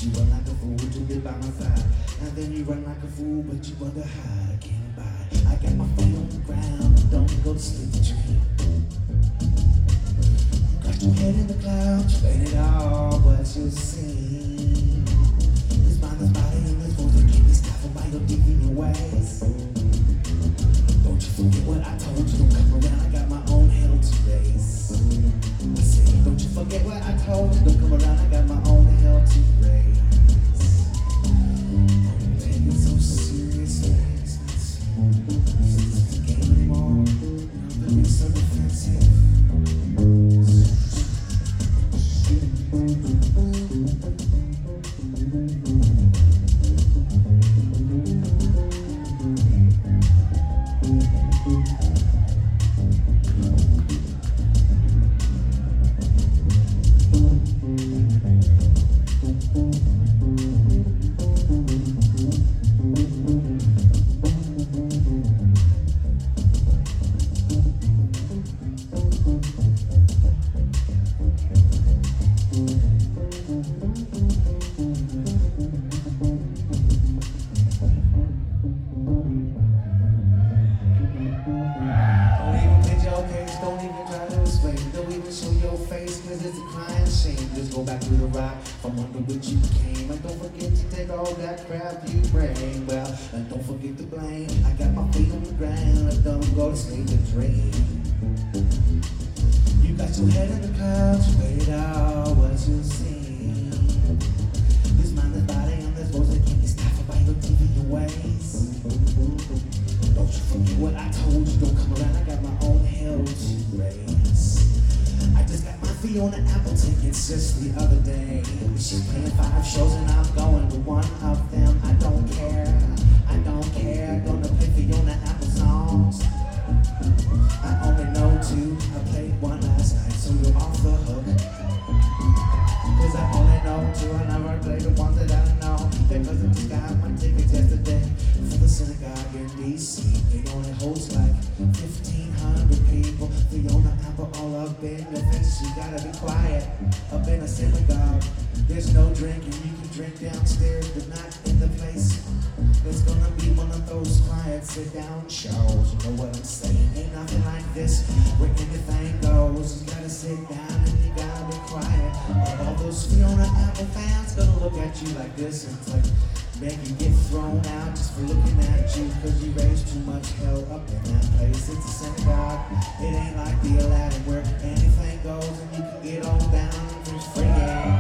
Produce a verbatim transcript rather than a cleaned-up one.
You run like a fool to get by my side. And then you run like a fool, but you wonder how I can't abide. I got my feet on the ground, don't go to sleep to dream. Got your head in the clouds, you ain't it all what you see. This mind, this body, and this voice, they keep me stopped by your deviant ways. Don't you forget what I told you, don't come around, I got my own hell to raise. I said, don't you forget what I told you, don't come around, I got my own hell to raise. Don't take it so seriously, it's not so. It's not a game anymore, don't be so defensive. Cause it's a crying shame. Just go back to the rock from under which you came. And don't forget to take all that crap you bring. Well, and don't forget to blame. I got my feet on the ground. I don't go to sleep and dream. You got your head in the clouds. You made it all what you see. This mind, this body, and this voice that keep me stopped by your T V ways. Don't you forget what I told you. Don't come around. I got my own hell to raise. I just got my Fiona Apple tickets just the other day. She's playing five shows and I'm going to one of them. I don't care, I don't care. Gonna play Fiona Apple songs. I only know two. I played one last night, so you're off the hook. Cause I only know two, I never played the ones that I know. Because I just got my tickets yesterday for the synagogue in D C. It only holds like fifteen hundred people. Fiona Apple all up in your face. You gotta be quiet up in a synagogue. There's no drinking, you can drink downstairs, but not in the place. It's gonna be one of those quiet sit-down shows. You know what I'm saying? Ain't nothing like this where anything goes. You gotta sit down and you gotta be quiet. And all those Fiona Apple fans gonna look at you like this and it's like, make you get thrown out just for looking at you. Cause you raised too much hell up in that place. It's a synagogue. It ain't like the Aladdin where anything goes and you can get on down and just freaking.